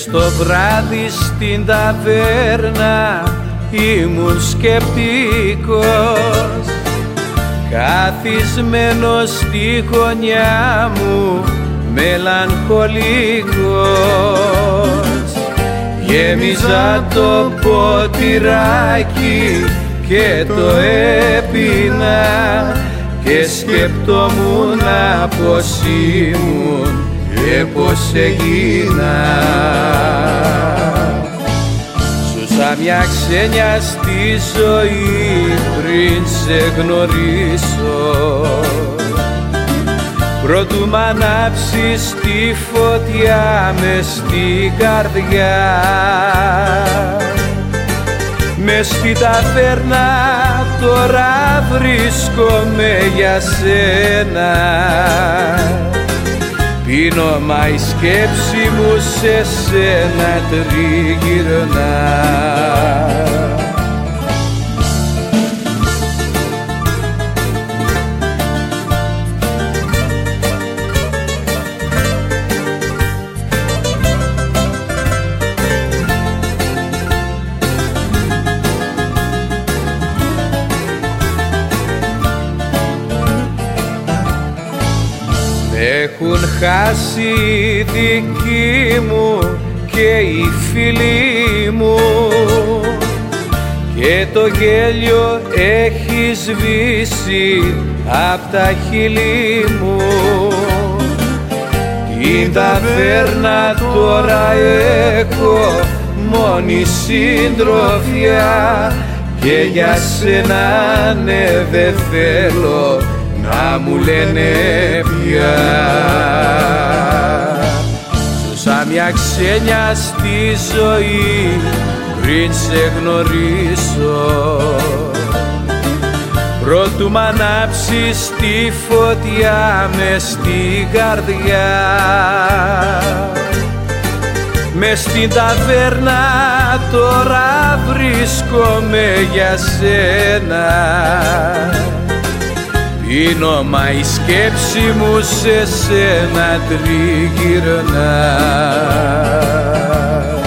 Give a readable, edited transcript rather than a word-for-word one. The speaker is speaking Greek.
στο βράδυ στην ταβέρνα ήμουν σκεπτικός, καθισμένος στη γωνιά μου μελαγχολικός. Γέμιζα το ποτηράκι και το έπινα και σκεπτόμουν πως ήμουν και πως έγινα. Ζούσα μια ξένια στη ζωή πριν σε γνωρίσω, προτού μ' ανάψεις τη φωτιά μες στην καρδιά. Μες στη ταβέρνα τώρα βρίσκομαι για σένα, πίνω μα η σκέψη μου σε σένα τριγυρνά. Έχουν χάσει οι δικοί μου και οι φίλοι μου και το γέλιο έχει σβήσει απ' τα χείλη μου. Την ταβέρνα τώρα έχω μόνη συντροφιά και για σένα ναι δε θέλω να μου λένε πια. Ζούσα μια ξένια στη ζωή πριν σε γνωρίσω, προτού μ' ανάψεις τη φωτιά μες στην καρδιά. Μες στην ταβέρνα τώρα βρίσκομαι για σένα, πίνω μα η σκέψη μου σε σένα τριγυρνά.